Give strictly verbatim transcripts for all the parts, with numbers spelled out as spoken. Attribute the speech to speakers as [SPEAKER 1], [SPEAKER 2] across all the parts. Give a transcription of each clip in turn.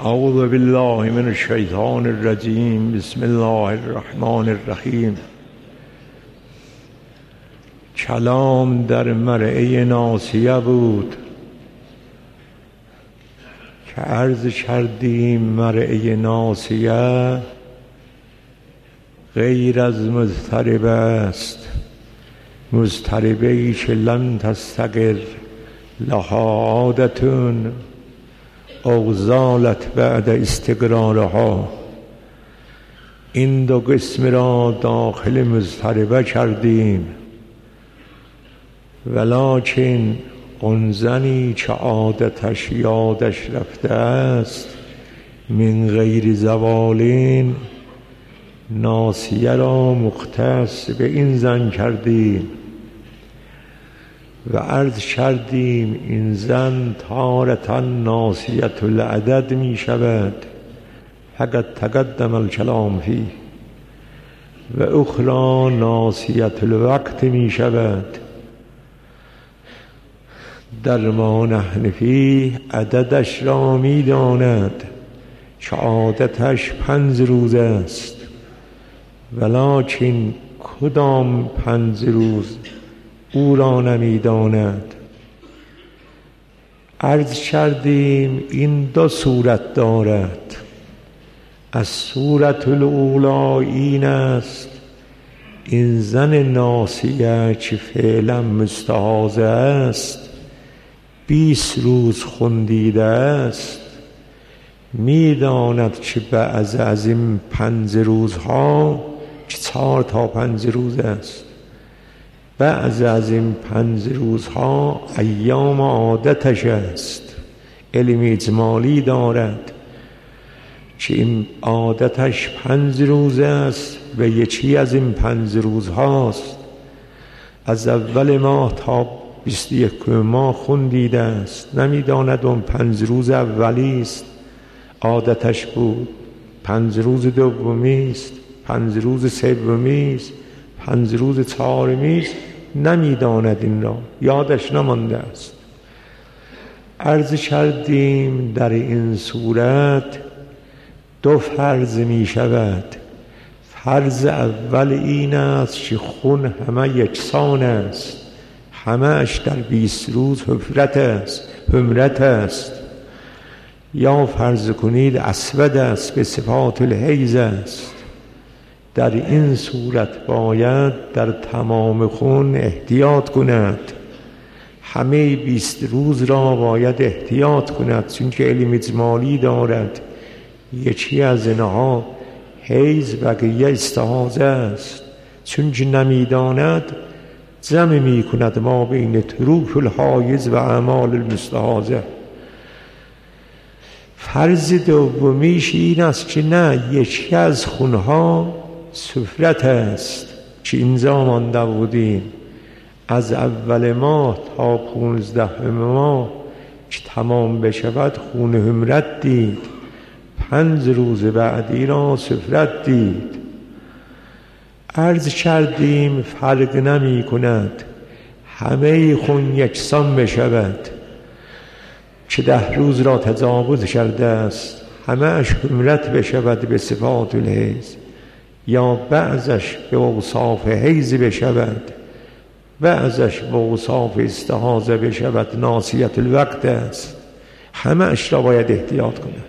[SPEAKER 1] اعوذ بالله من الشیطان الرجیم. بسم الله الرحمن الرحیم. کلام در مرعی ناصیه بود که عرض کردیم مرعی ناصیه غیر از مضطرب است، مضطربی که لم تستقر لها عادتون او زالت بعد استقرارها. این دو قسم را داخل مضطربه کردیم، ولکن اون زنی که عادتش یادش رفته است من غیر زوالین، ناصیه را مختص به این زن کردیم و عرض کردیم این زن تارة ناصیة العدد می شود، فقط تقدم الکلام فی، و اخرى ناصیة الوقت می شود. در ما نحن فی عددش را می داند که عادتش پنج روز است، ولکن کدام پنج روز او را نمی داند. عرض کردیم این دو صورت دارد. از صورت الاولی این است این زن ناصیه که فعلا مستحاضه است، بیست روز خوندیده است، می داند که بعض از این پنج روزها که چهار تا پنج روز است، بعض از این پنج روزها ایام عادتش است. علم اجمالی دارد که این عادتش پنج روز است و یکی از این پنج روزهاست از اول ماه تا بیست و یک ماه خوندیده است. نمیداند اون پنج روز اولی است عادتش بود، پنج روز دومی است، پنج روز سومی است، پنج روز چهارمی است، نمیداند. این را یادش نمانده است. عرض کردیم در این صورت دو فرض می شود. فرض اول این است که خون همه یکسان است، همه اش در بیست روز حفرت است حمرت است، یا فرض کنید اسود است به صفات الحیض است. در این صورت باید در تمام خون احتیاط کند، همه بیست روز را باید احتیاط کند، چون که علم اجمالی دارد یکی از اینها حیض بقیه استحاضه است. چون که نمیداند جمع می کند ما بین تروک الحایض و اعمال المستحاضه. فرض دومیش این است که نه، یکی از خونها سفرت است که اینجا مانده بودیم از اول ماه تا پونزده ماه که تمام بشود خون حمرت دید، پنج روز بعدی را سفرت دید. عرض کردیم فرق نمی کند، همه خون یکسان بشود که ده روز را تجاوز کرده است، همه اش حمرت بشود به صفات الحیض، یا بعضش به اوصاف حیض بشود، بعضش به اوصاف استحاضه بشود، ناصیة الوقت است. همه اش را باید احتیاط کند.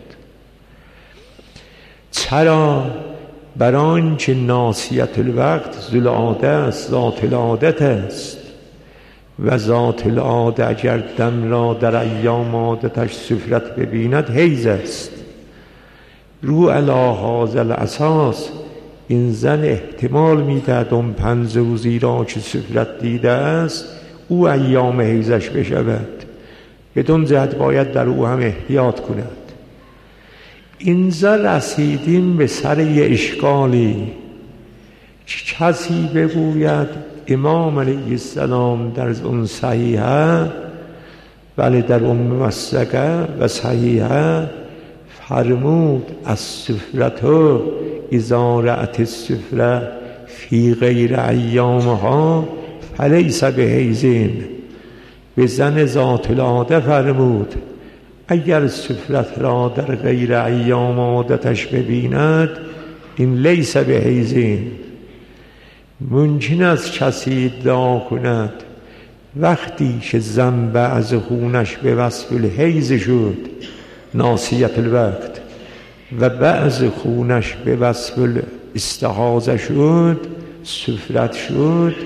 [SPEAKER 1] چرا؟ برای آنکه ناصیة الوقت ذو العاده است، ذات العادت است، و ذات العاده اگر دم را در ایام عادتش سفرت ببیند حیض است. رو علی هذا الاساس این زن احتمال میدهد اون پنج روزی را که سفرت دیده است او ایام حیضش بشود، بدون جهت باید در او هم احتیاط کند. اینجا رسیدیم به سر یه اشکالی که کسی بگوید امام علیه السلام در اون صحیحه، ولی در اون مسلکه و صحیحه فرمود از سفرتو اذا رأت السفره فی غیر ایامها فلیس بحیض. به زن ذات العاده فرمود اگر سفرت را در غیر ایام عادتش ببیند این لیس به حیزین. ممکن است کسی ادعا کند وقتی که زن بعض خونش به وصف الحیض شد ناسیت الوقت و بعض خونش به وصف الاستحاضه شد سفرت شد،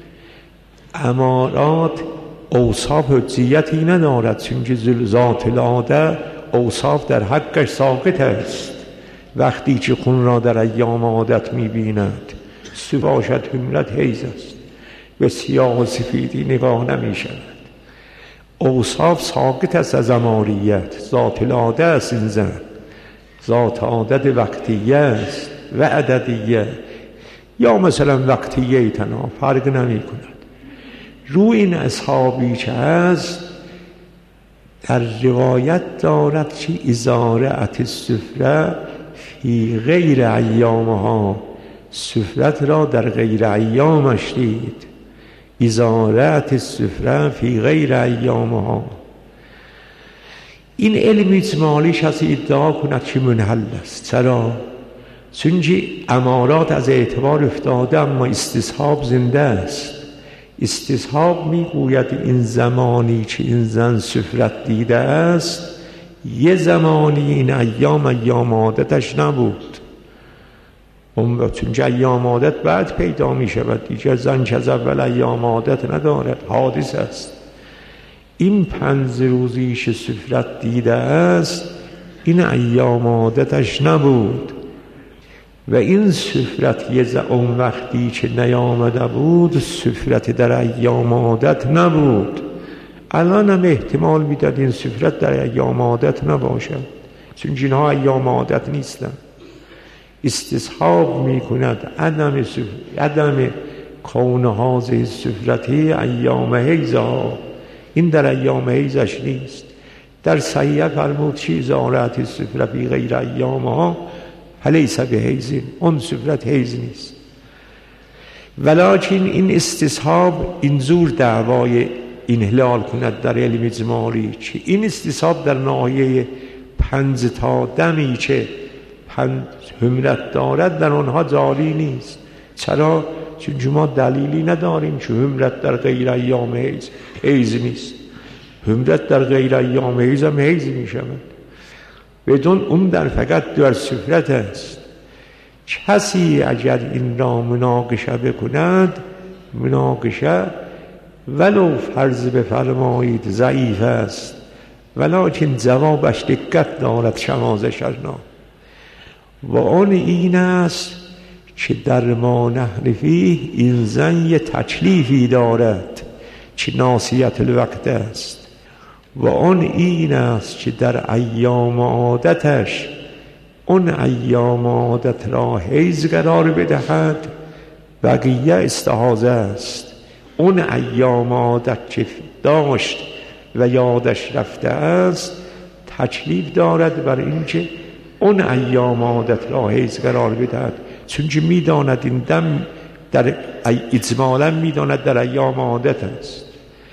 [SPEAKER 1] امارات اوصاف حجیتی ندارد، چون ذات العاده اوصاف در حقش ساقط است. وقتی که خون را در ایام عادت می‌بیند باشد حملت حیض است، به سیاه و سفیدی نگاه نمی شود. اوصاف ساقط است از اماریت، ذات العاده است. این زن ذات عادت وقتیه است و عددیه، یا مثلا وقتیه تنها فرق نمی کند. رو این اصحابی که هست در روایت دارد که ازارعت السفره فی غیر ایامها، سفرت را در غیر ایامش دید. ازارعت السفره فی غیر ایامها. این علم اجمالیش هست ادعا کند که منحل است. چرا؟ چونکه امارات از اعتبار افتاده اما استصحاب زنده است. استصحاب میگوید این زمانی که این زن سفرت دیده است یه زمانی این ایام ایام عادتش نبود، چون ایام عادت بعد پیدا می شود دیگه. زن که از اول ایام عادت ندارد، حادث است. این پنج روزیش سفرت دیده است این ایام عادتش نبود و این سفرت یه اون وقتی که نیامده بود سفرت در ایام عادت نبود. الان هم احتمال میداد این سفرت در ایام عادت نباشد، چون اینها ایام عادت نیستن. استصحاب میکند عدم سفر... عدم کون هذه سفرتی ایام حیضها، این در ایام حیضش نیست. در صحیح فرمود چیز ازارعت سفره فی غیر ایامها فلیس به حیض، اون سفرت حیض نیست. ولکن این استصحاب اینجور دعوای انحلال کند در علم اجمالی که این استصحاب در ناحیه پنج تا دمی که پنج حملت دارد در آنها جاری نیست. چرا؟ چون ما دلیلی نداریم که حملت در غیر ایام حیض حیض نیست. حملت در غیر ایام حیض هم حیض می شود، بدون اون در فقط در سفرت است. کسی اگر این را مناقشه بکند، مناقشه ولو فرض بفرمایید ضعیف است ولکن جوابش دقت دارد شماز شرنا، و آن این است که در ما نحن فیه این زن یه تکلیفی دارد که ناسیت الوقت است، و آن این است که در ایام عادتش اون ایام عادت را حیض قرار بدهد، بقیه استحاضه است. اون ایام عادت که داشت و یادش رفته است تکلیف دارد بر این که اون ایام عادت را حیض قرار بدهد، چون که میداند این دم در اجمالا میداند در ایام عادت است.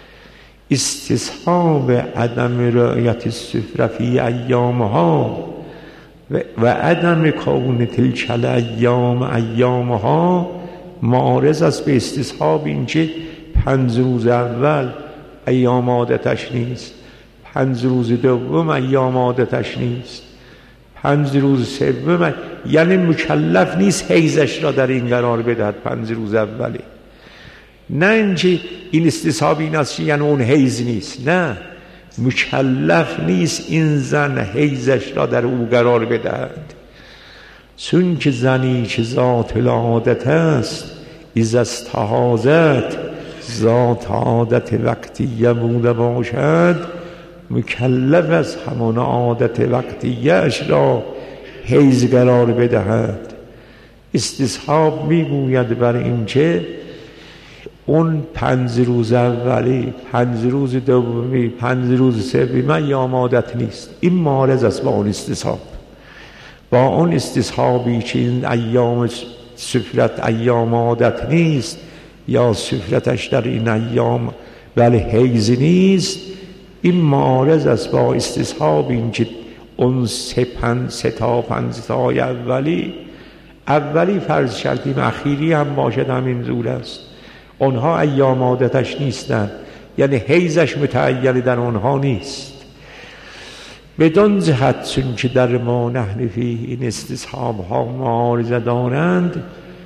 [SPEAKER 1] استصحاب عدم رعایت السفره فی ایامها و عدم کون تلک الایام ایامها معارض است به استصحاب این که پنج روز اول ایام عادتش نیست، پنج روز دوم ایام عادتش نیست، پنج روز سوم، یعنی مکلف نیست حیضش را در این قرار بدهد پنج روز اولی. نه اینکه این استصحاب این است یعنی اون حیض نیست، نه، مکلف نیست این زن حیضش را در او قرار بدهد، چون که زنی که ذات العادت است اذا استحاضت ذات عادت وقتیه بوده باشد مکلف از همان عادت وقتیهش را حیض قرار بدهد. استصحاب میگوید بر این که اون پنج روز اولی، پنج روز دومی، پنج روز سومی ایام عادت نیست. این معارض است با اون استصحاب، با اون استصحابی که این ایام سفرت ایام عادت نیست یا سفرتش در این ایام ولی حیض نیست، این معارض است با استصحاب این که اون سه پنج سه تا پنج تای اولی اولی فرض شرطیم اخیری هم باشد همین زور است. اونها ایام عادتش نیستند، یعنی حیزش متعین در اونها نیست. بدان جهت چون که در ما نحن فیه این استصحاب ها معارضه دارند،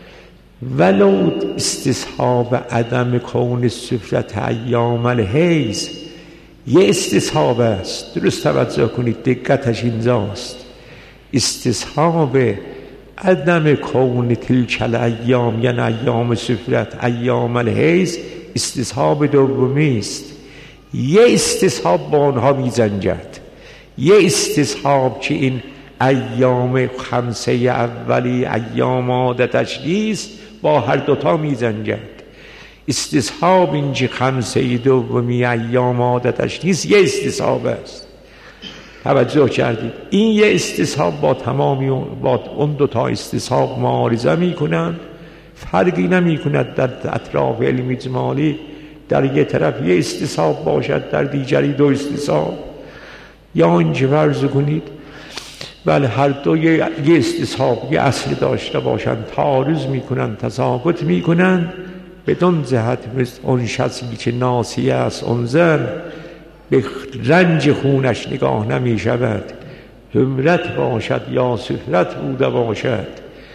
[SPEAKER 1] ولو استصحاب عدم کون صفرت ایام الحیض یه استصحاب است، درست توجه کنید، دقتش اینجاست. استصحاب عدم کون تلک الایام یعنی ایام صفرت ایام الحیض استصحاب دومی است. یه استصحاب با آنها می‌زنجد، یه استصحاب که این ایام خمسه اولی ایام عادتش نیست با هر دوتا می‌زنجد. استصحاب این که خمسه دومی ایام عادتش نیست یه استصحاب است. توجه کردید؟ این یه استصحاب با تمامی با اون دوتا استصحاب معارضه میکنند، فرقی نمی کند در اطراف علم اجمالی در یه طرف یه استصحاب باشد در دیگری دو استصحاب، یا اینجا فرض کنید بله هر دو یه استصحاب یه اصل داشته باشند، تعارض میکنند، تساقط میکنند. بدون جهت مثل اون شخصی که ناسیه است، اون زن به رنج خونش نگاه نمی شود، حمرت باشد یا صفرت بوده باشد.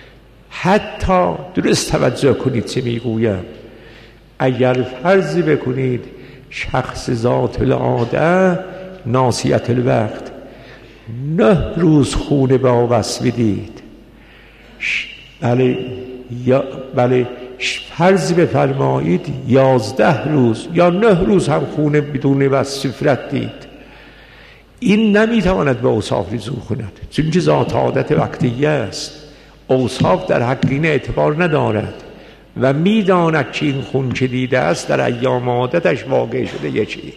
[SPEAKER 1] حتی درست توجه کنید چه میگویم، اگر فرض بکنید شخص ذات العاده ناسیت الوقت نه روز خون با وصف دید، بله یا بله فرض بفرمایید یازده روز یا نه روز هم خونه بدون وصف صفرت دید، این نمیتواند به اوصاف رجوع کند، چون که ذات عادت وقتیه است. اوصاف در حق این اعتبار ندارد و میداند که این خون که دیده است در ایام عادتش واقع شده یه چی.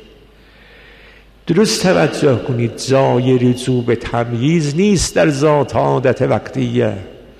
[SPEAKER 1] درست توجه کنید، جای رجوع به تمییز نیست در ذات عادت وقتیه.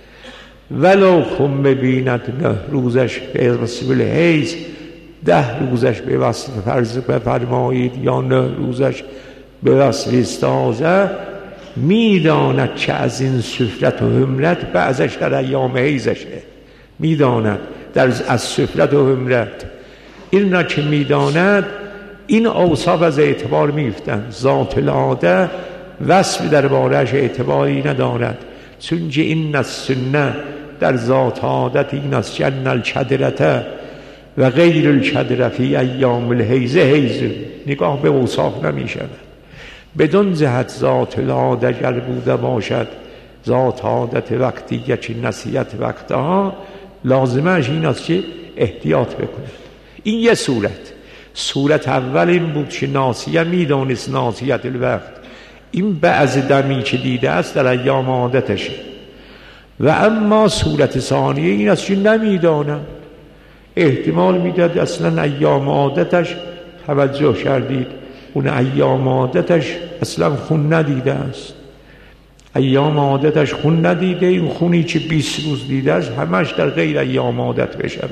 [SPEAKER 1] ولو خم ببیند نه روزش به وصف الحیض، ده روزش به وصف فرض بفرمایید یا نه روزش به وصف استاذه، میداند که از این صفرت و حمرت بعضش در ایام حیضشه، میداند در از صفرت و حمرت. این را که میداند این اوصاف از اعتبار میفتن. ذات العاده وصف در بارش اعتباری ندارد، چون که این السنه در ذات عادت این است جن الچدرته و غیر الچدره فی ایام الحیض حیض، نگاه به اوصاف نمی شود. بدون جهت ذات العاده اگر بوده باشد ذات عادت وقتیه که نسیت وقتها، لازمش این است که احتیاط بکند. این یه صورت. صورت اول این بود که ناسیه میدانست ناسیت الوقت، این بعض دمی که دیده است در ایام عادتشه. و اما صورت ثانیه این است که نمیدانم، احتمال میداد اصلا ایام عادتش، توجه کردید، اون ایام عادتش اصلا خون ندیده است، ایام عادتش خون ندیده، این خونی که بیست روز دیده است همش در غیر ایام عادت بشود،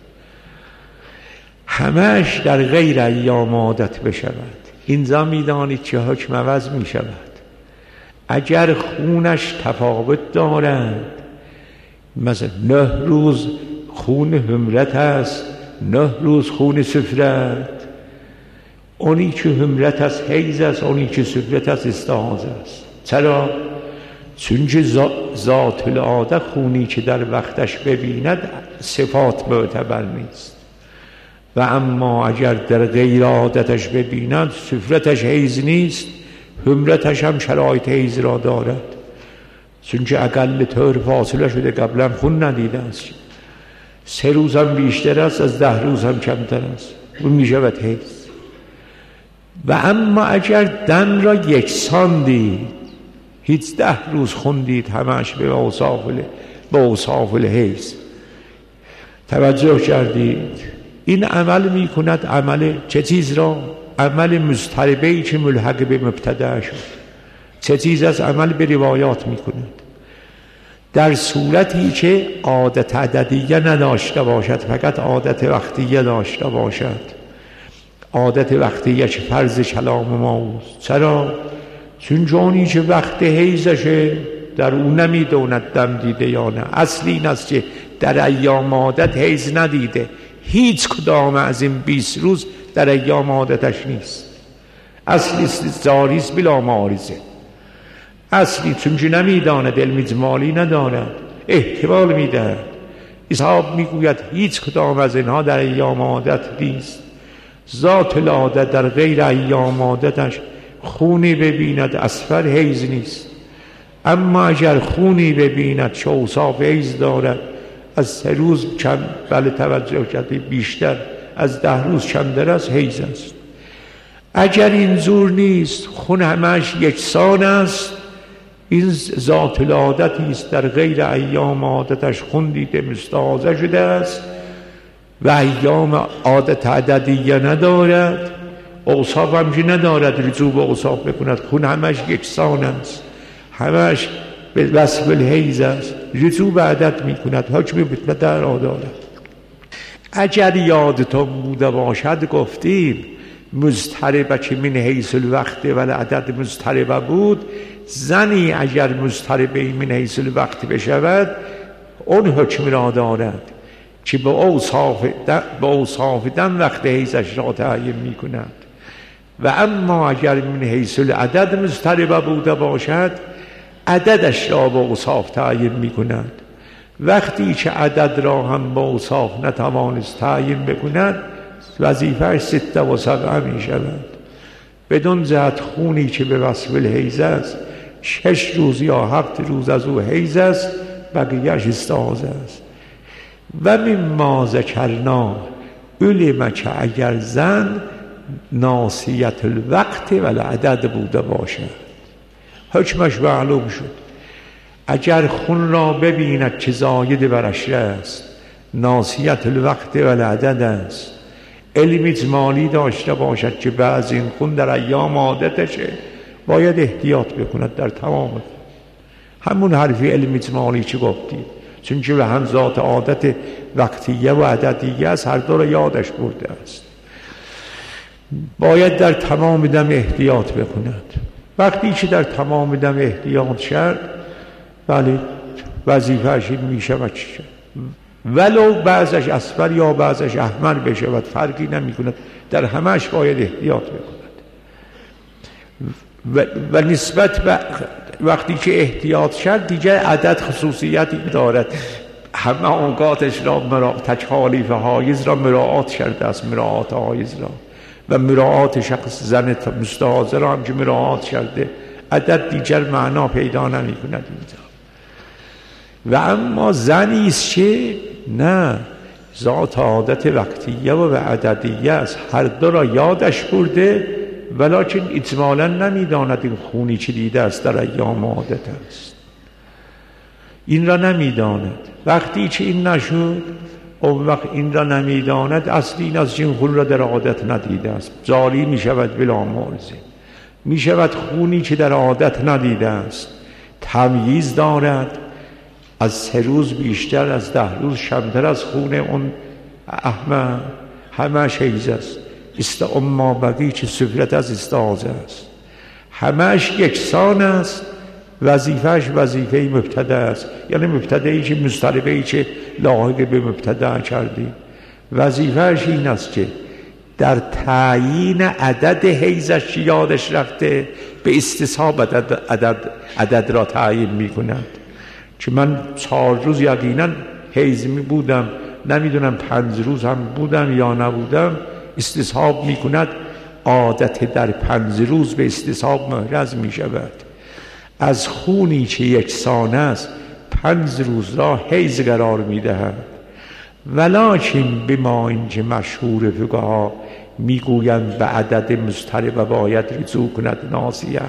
[SPEAKER 1] همش در غیر ایام عادت بشود. اینجا میدانید که حکم عوض می شود. اگر خونش تفاوت دارد، مثلا نه روز خون حمرت است، نه روز خون صفرت، اونی که حمرت است حیض است، اونی که صفرت است استحاضه است. چرا؟ چون که ذات العاده خونی که در وقتش ببیند صفات معتبر نیست، و اما اگر در غیر عادتش ببیند صفرتش حیض نیست، حمرتش هم شرایط حیض را دارد، چون که اقل طور فاصله شده، قبلا خون ندیده است، سه روز هم بیشتر است، از ده روز هم کمتر است، اون می شود حیض. و اما اگر دم را یکسان دید، هیچ ده روز خون دید، همش به اوصاف به اوصاف الحیض، توجه کردید؟ این عمل می کند عمل چه چیز را؟ عمل مضطربه‌ای که ملحق به مبتدع شد. چه چیز از عمل به روایات می کند؟ در صورتی که عادت عددیه نداشته باشد، فقط عادت وقتیه داشته باشد. عادت وقتیش فرض کلام ماست. چرا؟ چون جانی که وقت حیزشه در او نمیدوند دم دیده یا نه. اصل این است که در ایام عادت حیز ندیده، هیچ کدام از این بیست روز در ایام عادتش نیست. اصلی زاریست بلا معارضه. اصلی چون که نمیداند، علم اجمالی ندارد، احتمال میدهد. اصحاب میگوید هیچ کدام از اینها در ایام عادت نیست. ذات العادت در غیر ایام عادتش خونی ببیند اصفر حیز نیست، اما اگر خونی ببیند چه اوصاف حیز دارد، از سه روز چند بله توجه کرده بیشتر از ده روز کمتر از حیز است. اگر این زور نیست، خون همش یکسان است، این ذات العادتی است در غیر ایام عادتش خون دیده مستحاضه شده است و ایام عادت عددیه ندارد، اوصاف همچی ندارد رجوع به اوصاف بکند. خون همش یکسان است، همش به وصف الحیز است، رجوع به عدد میکند، حکم بکند در عدالت. اگر یادتون بوده باشد گفتیم مضطربه که من حیث الوقت و العدد مضطربه بود. زنی اگر مضطربه من حیث الوقت بشود اون حکم را دارد که به اوصاف به اوصاف دم وقت حیضش را تعیین می کند. و اما اگر من حیث العدد مضطربه بوده باشد عددش را به اوصاف تعیین می کند. وقتی که عدد را هم به اوصاف نتوانست تعیین بکند وظیفه‌اش سته و سبعه می شود. بدون جهت خونی که به وصف الحیض است شش روز یا هفت روز از او حیض است، بقیه‌اش استحاضه است. و مما ذکرنا علم که اگر زن ناسیت الوقت و العدد بوده باشد حکمش معلوم شد. اگر خون را ببیند که زاید برش است، ناسیت الوقت و العدد است، علم اجمالی داشته باشد که بعض این خون در ایام عادتشه، باید احتیاط بکند در تمام همون حرفی علم اجمالی چه گفتیم، چون که به هم ذات عادت وقتیه و عددیه است، هر دو را یادش برده است. باید در تمام دم احتیاط بکند. وقتی که در تمام دم احتیاط شد ولی وظیفه‌اش این می شود ولو بعضش اصفر یا بعضش احمر بشود فرقی نمی کند، در همش باید احتیاط بکند. و, و نسبت به وقتی که احتیاط شد دیگه عدد خصوصیتی دارد، همه اوقاتش را مرا... تکالیف حایز را مراعات کرده است، مراعات حایز را و مراعات شخص زن مستحاضه را هم که مراعات کرده، عدد دیگر معنا پیدا نمی کند اینجا. و اما زنی است که نه ذات عادت وقتیه و عددیه است، هر دو را یادش برده ولکن اجمالا نمیداند این خونی که دیده است در ایام عادت است، این را نمیداند. وقتی که این نشد اون وقت این را نمیداند، اصلی این از این خون را در عادت ندیده است، جاری می شود بلا معارضه. می شود خونی که در عادت ندیده است، تمییز دارد، از سه روز بیشتر از ده روز کمتر از خون اون احمر، همش حیض است، است اما بقی که سفرت از استحاضه است، همش یکسان است، وظیفهش وظیفه مبتدا است، یعنی مبتدایی که مضطربه‌ای که لاحق به مبتدا کردیم، وظیفهش این است که در تعیین عدد حیضش یادش رفته به استصحاب عدد, عدد, عدد را تعیین می کند. که من چهار روز یقینا حیض می بودم، نمیدونم پنج روز هم بودم یا نبودم، استصحاب می کند، عادت در پنج روز به استصحاب محرز می شود. از خونی که یکسان است پنج روز را حیض قرار می دهد. ولکن بما اینکه مشهور فقها میگویند به عدد مضطرب باید رجوع کند ناسیه،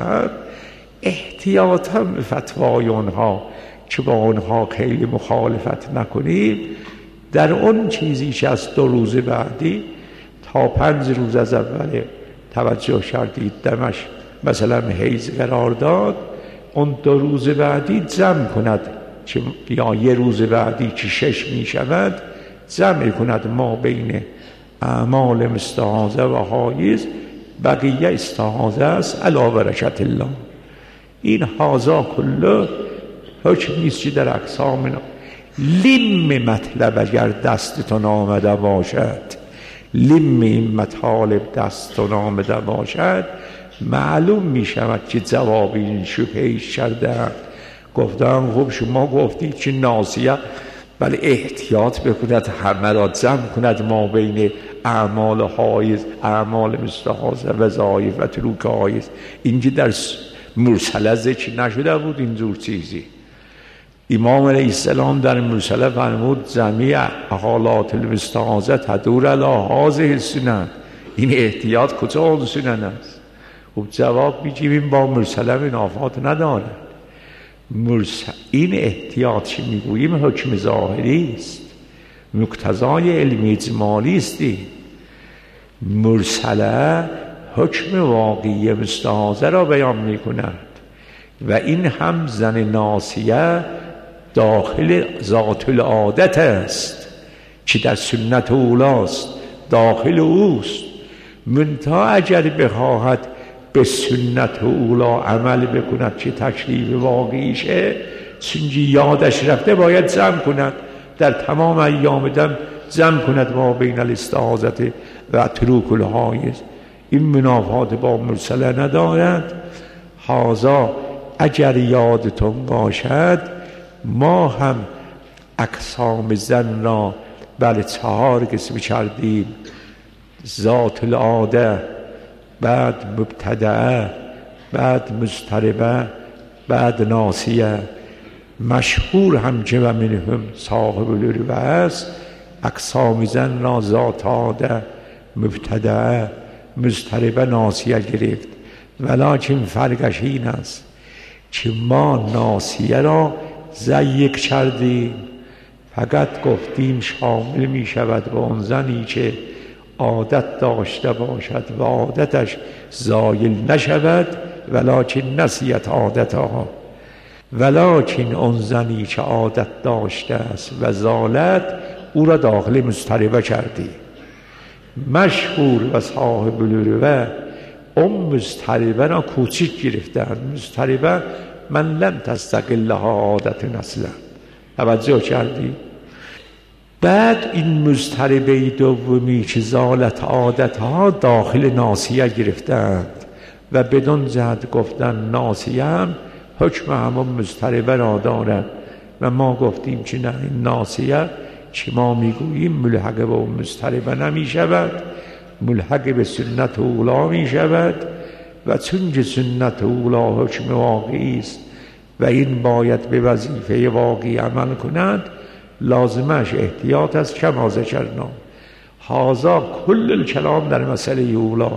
[SPEAKER 1] احتیاطا به فتوای اونها که با اونها خیلی مخالفت نکنیم، در اون چیزی که از دو روز بعدی تا پنج روز از اول توجه کردید دمش مثلا حیض قرار داد، اون دو روز بعدی جمع کند، یا یه روز بعدی که شش می شود جمع کند ما بین اعمال مستحاضه و حایز، بقیه استحاضه است علی برکت الله. این هازا کله حکم نیست که در اقسام لم مطلب اگر دستتون آمده باشد، لم این مطالب دستتون آمده باشد، معلوم می شود که جواب این شبهیش کردن. گفتم خب شما گفتید که ناسیه، ولی احتیاط بکند همه را جمع کند ما بین اعمال حایز، اعمال مستحاضه، وظایف و تروک حایز. اینجا در مرسله ذکر نشده بود اینجور چیزی. امام علیه السلام در مرسله فرمود جمیع حالات المستحاضه تدور علی هذه السنن. این احتیاط کجا اون سنن است؟ خب جواب میگیم با مرسله منافات نداره. مرسل این احتیاط که میگوییم حکم ظاهری است، مقتضای علمی اجمالی است. مرسله حکم واقعی مستحاضه را بیان میکند و این هم زن ناسیه داخل ذات العادت است که در سنت اولاست، داخل اوست. منتها اگر بخواهد به سنت اولا عمل بکند که تکلیف واقعیشه، چونجی یادش رفته باید جمع کند، در تمام ایام دم جمع کند ما بین الاستعاذة و تروک الحایز. این منافات با مرسله ندارد. هازا اگر یادتون باشد ما هم اقسام زن را بله چهار قسم کردیم: ذات العاده، بعد مبتدعه، بعد مضطربه، بعد ناسیه. مشهور هم که و منهم صاحب العروه است، اقسام زن را ذات عاده، مبتدعه، مضطربه، ناسیه گرفت. ولکن فرقش این است که ما ناسیه را ضیق کردیم، فقط گفتیم شامل می شود به اون زنی که عادت داشته باشد و عادتش زایل نشود، ولکن نسیت عادتها. ولکن اون زنی که عادت داشته است و زالت، او را داخل مضطربه کردی. مشهور و صاحب العروه اون مضطربه را کوچیک گرفتن. مضطربه من لم تستقلها عادت اصلا. توجه کردی؟ بعد این مضطربه دومی که زالت عادتها داخل ناسیه گرفتند و بدون جهت گفتن ناسیه هم حکم همون مضطربه را دارد و ما گفتیم که نه، این ناسیه که ما میگوییم ملحق به اون مضطربه نمی شود، ملحق به سنت اولا می شود و چون که سنت اولا حکم واقعی است و این باید به وظیفه واقعی عمل کند، لازمش احتیاط است کما ذکرنا. هذا کل الکلام در مسئله اولا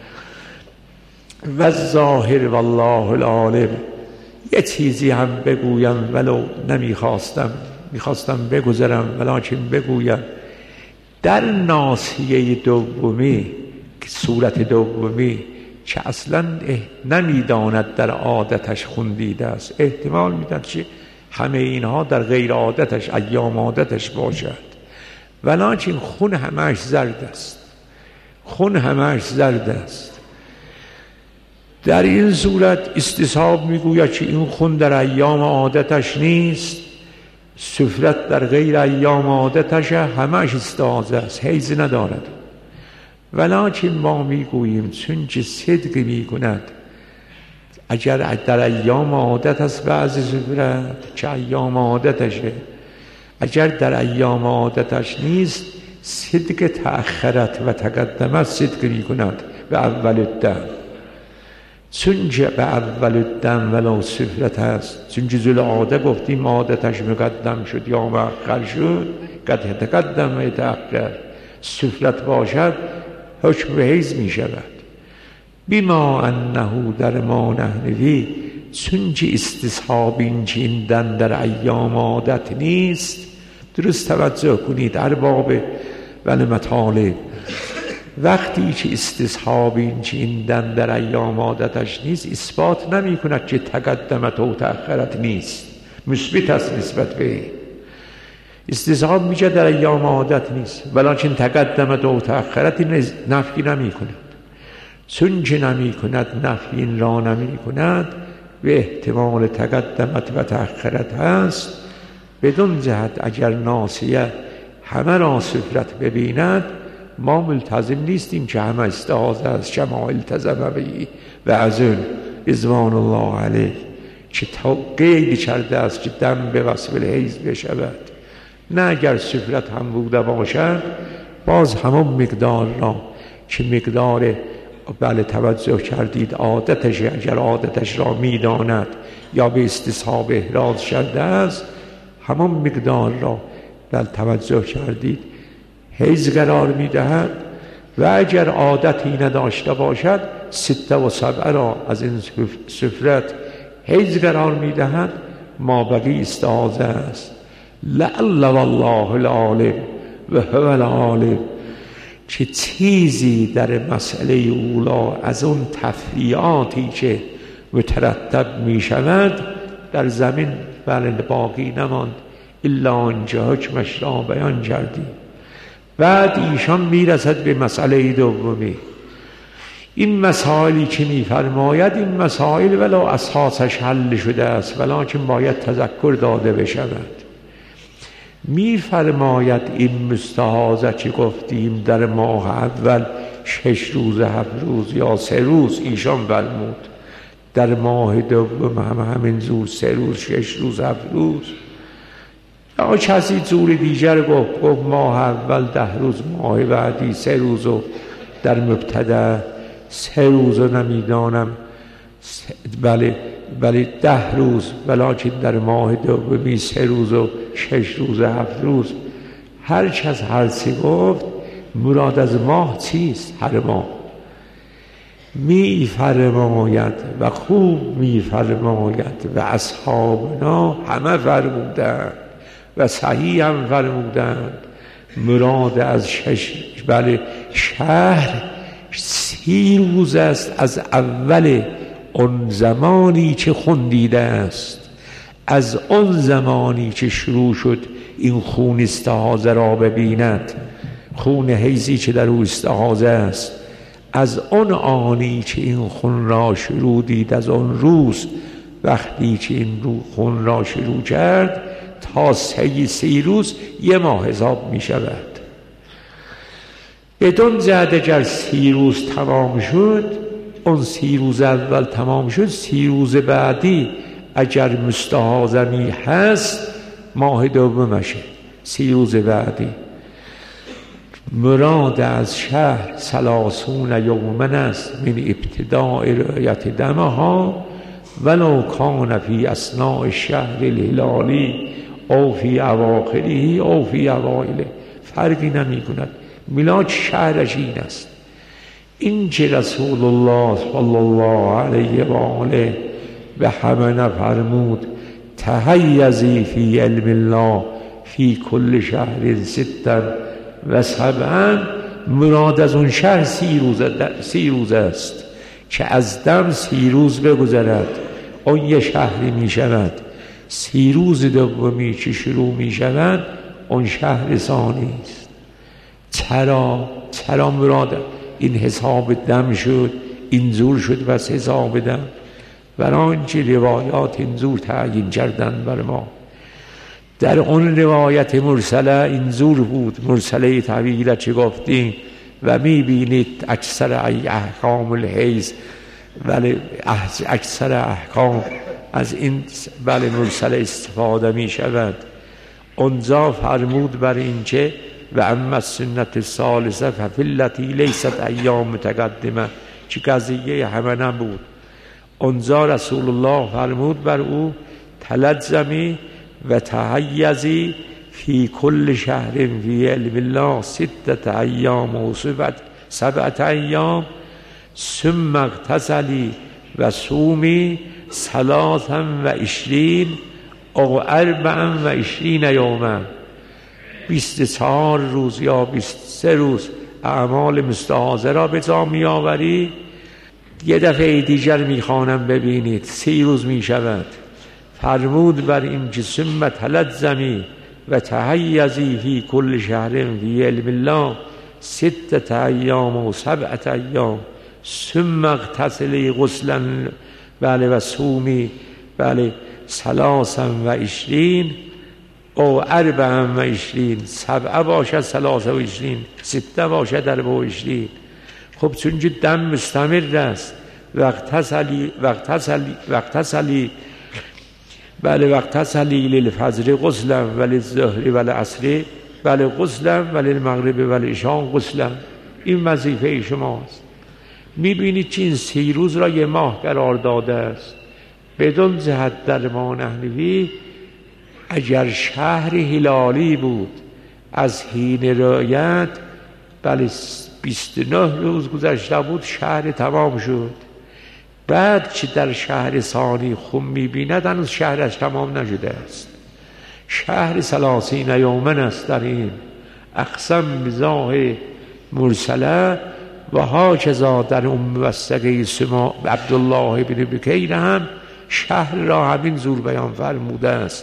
[SPEAKER 1] و ظاهر والله العالم. یه چیزی هم بگویم ولو نمیخواستم میخواستم بگذارم ولکن بگویم. در ناسیه دومی، صورت دومی که اصلا نمیداند در عادتش خون دیده است، احتمال میدن که همه اینها در غیر عادتش، ایام عادتش باشد، ولکن خون همش زرد است، خون همش زرد است. در این صورت استصحاب میگوید که این خون در ایام عادتش نیست، سفرت در غیر ایام عادتش، همش استعاذه است، حیض ندارد. ولکن ما میگوییم چون که صدق میکند اگر در ایام عادت است بعضی سفرت که ایام عادتشه، اگر در ایام عادتش نیست صدق تأخرت و تقدمت صدق میکند به اول الدم. چون که به اول الدم ولو سفرت هست، چون که ذوالعاده گفتیم عادتش مقدم شد یا مؤخر شد، قد تقدم و تأخر، سفرت باشد حکم به حیض می شود. بما انه در ما نحنوی، چون که استصحاب این چیندن در ایام عادت نیست. درست توجه کنید ارباب ولی مطالب، وقتی که استصحاب این چیندن در ایام عادتش نیست، اثبات نمی کند که تقدمت و تأخرت نیست، مثبت است نسبت به استصحاب میشه در ایام عادت نیست، ولیکن تقدمت و تأخرت نفی نمی کند. چون که نمی کند نفی این را نمی کند به احتمال تقدمت و تأخرت هست. بدون جهت اگر ناسیه همه را سفرت ببیند ما ملتزم نیستیم که همه استعاذه از شما التزم بی و از اون رضوان الله علیه که قید کرده است که دم به وصف الحیض بشود. نه اگر سفرت هم بوده باشد باز همون مقدار را که مقدار بله توجه کردید عادتش، اگر عادتش را میداند یا به استصحاب احراز شده است همون مقدار را بله توجه کردید حیض قرار میدهد. و اگر عادتی نداشته باشد سته و سبعه را از این سفرت حیض قرار میدهد، ما بقی استعاذه است. لعل والله العالم و هو العالم که چیزی در مسئله اولا از اون تفریعاتی که مترتب می شود در زمین بله باقی نماند الا آنجا حکمش را بیان کردیم. بعد ایشان میرسد به مسئله دومی. این مسائلی که میفرماید این مسائل ولو اساسش حل شده است ولیکن باید تذکر داده بشود. میفرماید این مستحاضه که گفتیم در ماه اول شش روز هفت روز یا سه روز ایشان فرمود، در ماه دوم هم همین زور سه روز شش روز هفت روز، یا کسی زور دیگر گفت گفت ماه اول ده روز ماه بعدی سه روز و در مبتدا سه روز و نمیدانم بله بله ده روز ولیکن در ماه دومی سه روز و شش روز و هفت روز. هر کس هر چی گفت مراد از ماه چیست؟ هر ماه می فرماید و خوب می فرماید و اصحابنا همه فرمودند و صحیح هم فرمودند مراد از شش بله شهر سی روز است از اول اون زمانی که خون دیده است، از اون زمانی که شروع شد این خون استحاضه را ببیند، خون حیضی که در او استحاضه است، از اون آنی که این خون را شروع دید از اون روز وقتی که این رو خون را شروع کرد تا سی سی روز یه ماه حساب می شود. بدون جهت اگر سی روز تمام شد اون سی روز اول تمام شد سی روز بعدی اگر مستحاضه می هست ماه دومشه سی روز بعدی. مراد از شهر سلاسون یومن است من ابتداء رؤیت دمها ولو کان فی اثناء الشهر الهلالی او فی اواخره او فی اوائله، فرقی نمی کند. میلاد شهرش این است. این که رسول الله صلی الله علیه و آله به همه نفرمود تحیزی فی علم الله فی کل شهر ستا و سبعا، مراد از اون شهر سی روز, سی روز است که از دم سی روز بگذرد اون یه شهری می شود. سی روز دومی که شروع می شود اون شهر ثانی است. چرا؟ چرا مراد این حساب دم شد اینجور شد و حساب دم؟ برای اینکه روایات اینجور تعیین کردن بر ما. در اون روایت مرسله اینجور بود، مرسله طویله چه گفتیم و میبینید اکثر احکام الحیض ولی اکثر احکام از این بله مرسله استفاده می شود. اونجا فرمود بر اینکه و اما سنت الثالثه ففی التی لیست ایام متقدمه چه قضیه همه نبود. اونجا رسول الله فرمود بر او تلزمی و تحیزی فی کل شهر فی علم الله ستت ایام و سبعت ایام ثم اغتسلی و صومی ثلاثا و عشرین او اربعا و عشرین یوما، بیست و چهار روز یا بیست و سه روز اعمال مستحاضه را به جا می آوری. یه دفعه دیگر می خوانم ببینید سی روز می شود. فرمود بر این که ثم تلزمی و تحیزی فی کل شهر فی علم الله ستة ایام و سبعة ایام ثم اغتسلی غسلا بله و صومی بله ثلاثا و عشرین او اربعا و عشرین سبعه باشد ثلاثه و عشرین سته باشد اربع و عشرین. خب چون دم مستمر است واغتسلی واغتسلی واغتسلی بله واغتسلی للفجر غسلا و للظهر و للعصر بله غسلا و للمغرب و للعشاء غسلا. این وظیفه شماست. میبینید که این سی روز را یه ماه قرار داده است. بدون جهت در ما نحنوی اگر شهر هلالی بود از حین رؤیت بله بیست و نه روز گذشته بود شهر تمام شد. بعد که در شهر ثانی خون میبیند هنوز شهرش تمام نشده است. شهر ثلاثین یومن است. در این اقسم بزاه مرسله و هاکذا در ام موثقه سما عبدالله بن بکیر هم شهر را همین زور بیان فرموده است.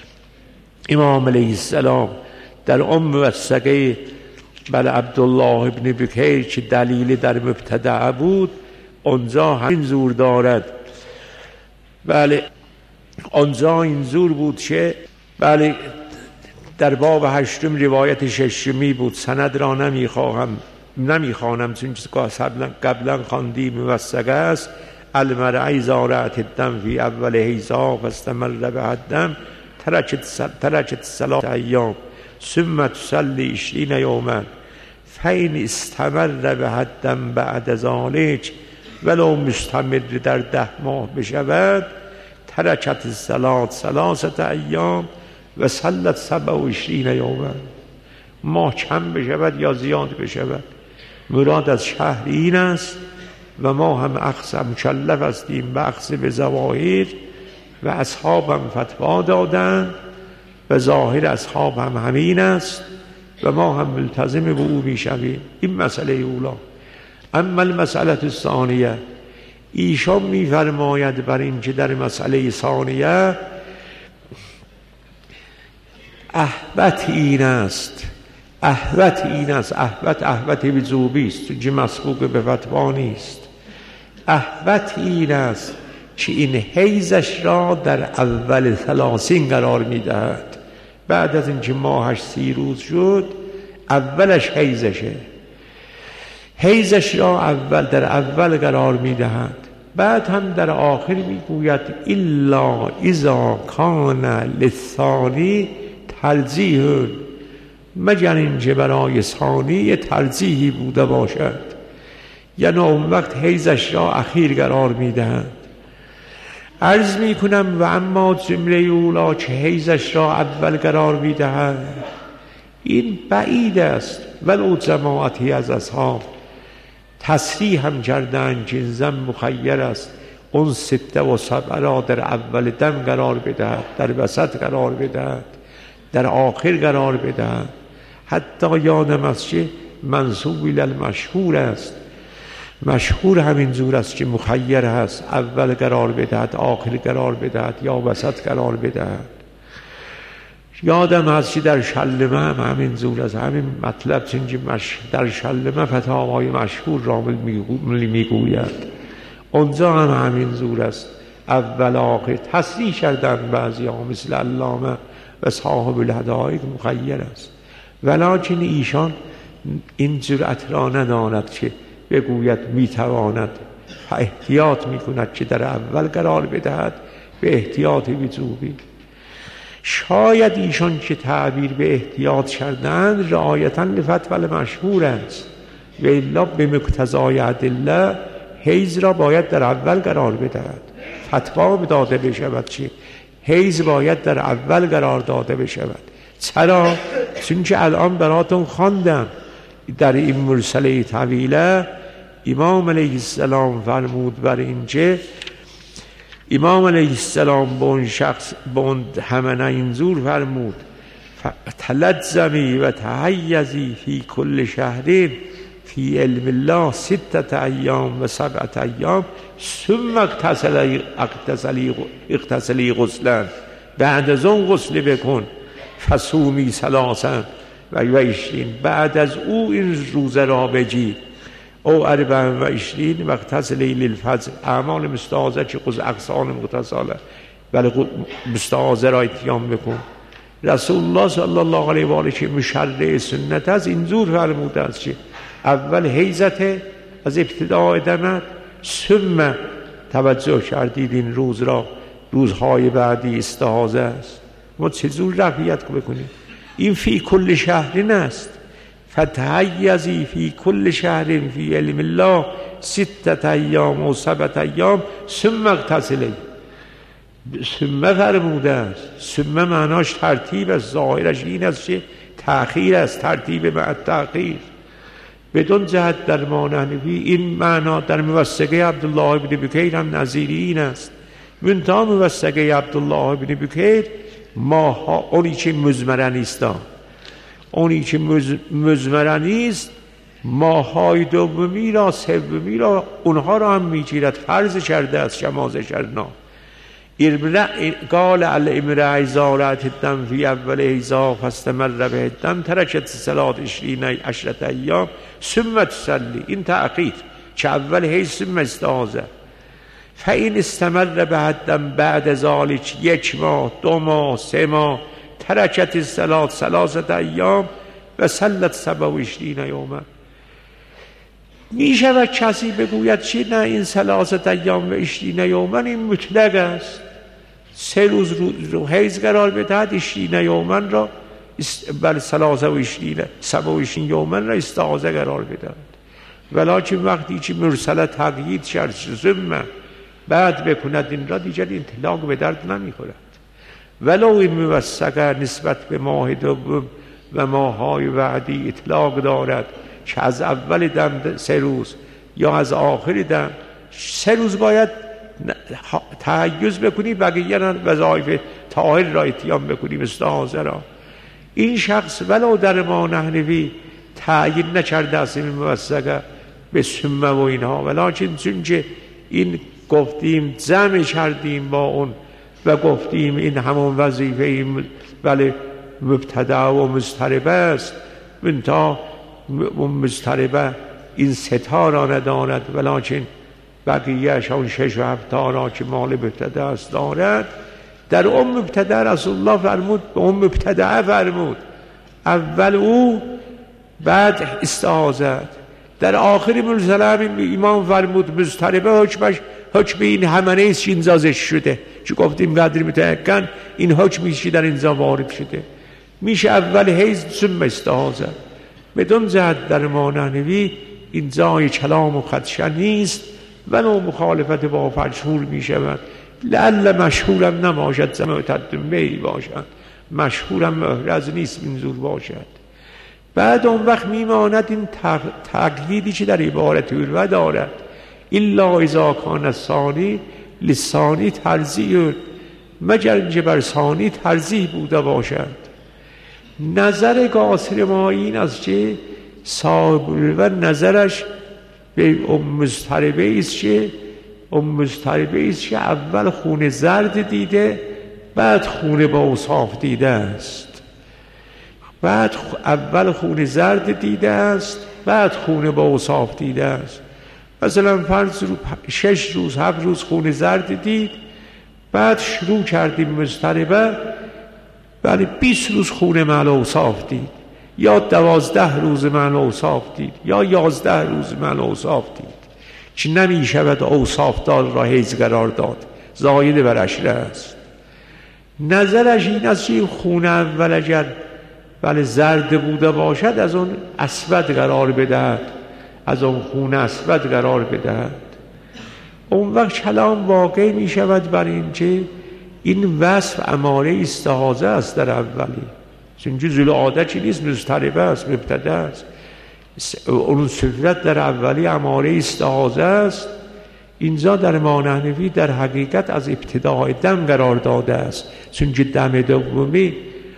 [SPEAKER 1] امام علیه السلام در ام موثقه بله عبدالله بن بکیر که دلیل در مبتدع بود آنجا همین زور دارد. بله آنجا این زور بود که بله در باب هشتم روایت ششمی بود. سند را نمیخواهم نمیخوانم چون قبلا خواندیم موثقه است. المرء اذا رأت الدم فی اول حیضها فاستمر بها الدم ترکت ثلاث ایام ثم تصلی عشرین یوما فإن استمر بها الدم بعد ذلك ولو مستمر در ده ماه بشود ترکت الصلاة ثلاثة ایام و صلت سبع و عشرین یوما. ماه کم بشود یا زیاد بشود مراد از شهر این است و ما هم اخذ مکلف هستیم به اخذ به ظواهر و اصحاب هم فتوا دادن و ظاهر اصحاب هم همین است و ما هم ملتزم به او میشویم. این مسئله اولا. اما المسئله الثانیه ایشان میفرماید بر این که در مسئله ثانیه احوت این است احوت این است احوت احوت وجوبی است چون مسبوق به فتوا نیست. احوت این است که این حیزش را در اول ثلاثین قرار میدهد. بعد از اینکه ماهش سی روز شد اولش حیزشه. حیزش را اول در اول قرار میدهد. بعد هم در آخر میگوید الا اذا کان للثانی ترجیح، مگر اینکه برای ثانی ترجیحی بوده باشد، یعنی اون وقت حیزش را اخیر قرار میدهند. عرض میکنم و اما جمله اولا که حیزش را اول قرار میدهند این بعید است. ولو جماعتی از اصحاب تصریح هم کردند که زن مخیر است اون سته و سبعه را در اول دم قرار بدهد، در وسط قرار بدهد، در آخر قرار بدهد. حتی یادم است که منسوب الی المشهور است. مشهور همین زور است که مخیر هست، اول قرار بدهد، آخر قرار بدهد یا وسط قرار بدهد. یادم هست که در شلمه هم همین زور است، همین مطلب چنین مش... در شلمه فتاوای مشهور را میگوید. اونجا هم همین زور است، اول آخر. تصریح کردن بعضی ها مثل علامه و صاحب الهدایق مخیر است، ولکن ایشان این جرأت را نداند که بگوید میتواند، احتیاط میکند که در اول قرار بدهد به احتیاط وجوبی. شاید ایشان که تعبیر به احتیاط کردند رعایتاً لفتوى مشهور است و الا به مقتضای ادله حیض را باید در اول قرار بدهد. فتوا داده بشود که حیض باید در اول قرار داده بشود. چرا؟ چون که الان براتون خواندم در این مرسله طویله امام علیه السلام فرمود بر اینکه امام علیه السلام به اون شخص به اون همه اینزور فرمود تلزمی و تحیزی فی کل شهرین فی علم الله ستة ایام و سبعة ایام ثم اغتسلی اغتسلی غسلا، بعد از اون غسل بکن. فصومی ثلاثا و عشرین، بعد از او این روزه را بگیر. او اربع و عشرین وقت از لیل الفجر، اعمال مستحاضه چه قض اقصان متصاله، ولی مستحاضه را اتیام بکن. رسول الله صلی الله علیه و آله که مشرع سنت از اینجور فرموده است که اول حیضت از ابتداء دمت، ثم توجه کردید این روز را روزهای بعدی استحاضه است. ما چجور رفیت بکنیم؟ این فی کل شهرین است. فتحیزی فی کل شهرین فی علم الله ستت ایام و سبت ایام ثم اغتسلی. ثم فرموده است. ثم معناش ترتیب است، ظاهرش این است که تأخیر است، ترتیب مع تأخیر. بدون جهت در ما نحوی این معنا در موثقه عبدالله ابن بکیر هم نظیری این است. منتها موثقه عبدالله ابن بکیر ماها اونی که مزمرنی است، اونی که مزمرنی است ماهای دومی را سومی را اونها را هم میگیرد، فرض کرده است. شماز شرنا قال الامرأ ازارت الدم فی اول ایزا فاستمر به الدم ترکت صلات عشرین عشرت ایام ثم تصلی. این تأخیر که اول حیض ثم استحاضه. فاین استمر به الدم بعد ذالک یک ماه دو ماه سه ماه ترکت صلات ثلاثت ایام و صلت سبع و عشرین یوما. می شود کسی بگوید چی؟ نه، این ثلاثت ایام و عشرین یوما این مطلق است. سه روز رو حیض قرار بدهد، عشرین یوما را بل ثلاثه و عشرین سبع و عشرین یوما را استحاضه قرار بدهد. ولکن وقتی که مرسله تقیید شد ثم بعد بکند این را دیگر انطلاق به درد نمی خورد. ولو این موثقه نسبت به ماه دوم و ماهای بعدی اطلاق دارد که از اول دم سه روز یا از آخر دم سه روز باید تحیز بکنی، بقیه وظایف طاهر را اتیام بکنی استحاضه را. این شخص ولو در ما نحنوی تعیین نکرده است این موثقه به ثم و اینها، ولکن چون که این گفتیم جمع کردیم با اون و گفتیم این همون وظیفه این ولی مبتدع و مضطربه است. منتها مضطربه این ستا را ندارد، ولکن بقیهش اون شش و هفت را که مال مبتدع است دارد. در اون مبتدع رسول الله فرمود، به اون مبتدع فرمود اول او بعد استحاضه. در آخر مرسله امام فرمود مضطربه حکمش حکم این همه است که اینجازش شده، چون گفتیم قدر متعکن این حکمی که در اینجا وارد شده میشه اول حیض ثم استحاضه. بدون جهت در ما نحنوی این جای کلام و خدشه نیست، ولو مخالفت با مشهور می شود. لعل مشهورم نباشد زمه تدمی باشد، مشهورم محرز نیست منظور باشد. بعد اون وقت میماند این تقلیدی که در عبارت او دارد الا اذا کان ثانی لثانی ترضیح، مگر اینکه بر ثانی ترضیح بوده باشد. نظر قاصر ما این است که صاحب و نظرش به ام مضطربه است که ام مضطربه است که اول خون زرد دیده بعد خون با اوصاف دیده است، بعد اول خون زرد دیده است بعد خون با اوصاف دیده است. مثلا فرض رو شش روز هفت روز خون زرد دید، بعد شروع کردیم مضطربه ولی بیست روز خون مع اوصاف دید، یا دوازده روز مع اوصاف دید، یا یازده روز مع اوصاف دید، که نمی شود اوصاف دار را حیض قرار داد، زاید بر عشره است. نظرش این است که خون اول اگر ولی زرد بوده باشد از اون اسود قرار بدهد، از اون خون اسود قرار بدهد. اون وقت کلام واقع می شود بر این که این وصف اماره استحاضه است در اولی، چون جزء عادت چی نیست، مضطربه است، مبتدع است. اون صفت در اولی اماره استحاضه است. اینجا در ما نحنوی در حقیقت از ابتداء دم قرار داده است، چون که دم دومی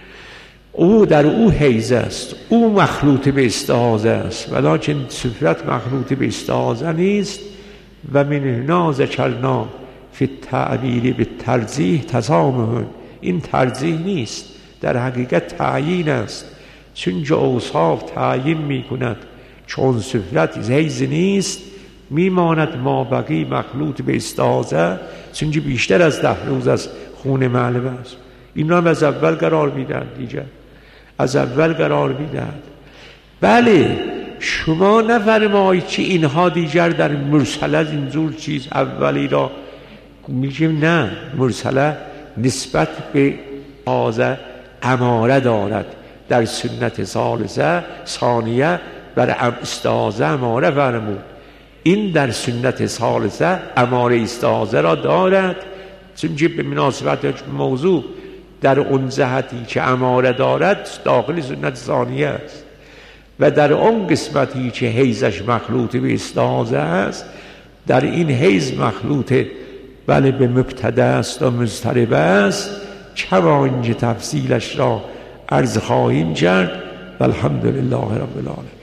[SPEAKER 1] او در او حیض است، او مخلوط به استحاضه است، ولکن صفت مخلوط به استحاضه نیست. و من هنا ذکرنا فی التعبیر به ترجیح تسامح، این ترجیح نیست، در حقیقت تعیین است، چون که اوصاف تعیین می کند چون صفت حیز نیست میماند ما بقی مخلوط به استعاذه، چون که بیشتر از ده روز از خون معلوم است. این را هم از اول قرار میدن دیگه، از اول قرار میدن. بله شما نفرمایید که اینها دیگر در مرسله اینجور چیز اولی را میگیم، نه، مرسله نسبت به آزه اماره دارد. در سنت ثالثه ثانیه بر استعاذه اماره فرمود، این در سنت ثالثه اماره استعاذه را دارد، چون که به مناسبت موضوع در اون جهتی که اماره دارد داخل سنت ثانیه است، و در اون قسمتی که حیزش مخلوط به استعاذه است، در این حیز مخلوط بله به مبتدا است و مضطرب است. کما اینکه تفصیلش را عرض خواهیم کرد. والحمدلله رب العالمین.